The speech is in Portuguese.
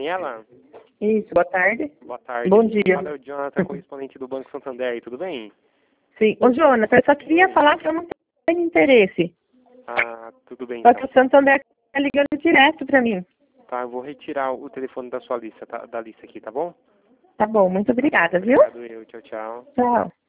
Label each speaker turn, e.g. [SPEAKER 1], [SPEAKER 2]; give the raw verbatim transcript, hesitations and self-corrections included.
[SPEAKER 1] Daniela?
[SPEAKER 2] Isso, boa tarde.
[SPEAKER 1] Boa tarde.
[SPEAKER 2] Bom dia.
[SPEAKER 1] Fala, é o Jonathan, correspondente do Banco Santander, tudo bem?
[SPEAKER 2] Sim. Ô, Jonas, eu só queria falar que eu não tenho interesse.
[SPEAKER 1] Ah, tudo bem
[SPEAKER 2] Só
[SPEAKER 1] então.
[SPEAKER 2] que o Santander tá ligando direto pra mim.
[SPEAKER 1] Tá, eu vou retirar o telefone da sua lista, tá, da lista aqui, tá bom?
[SPEAKER 2] Tá bom, muito obrigada, viu?
[SPEAKER 1] Obrigado eu, tchau, tchau.
[SPEAKER 2] Tchau.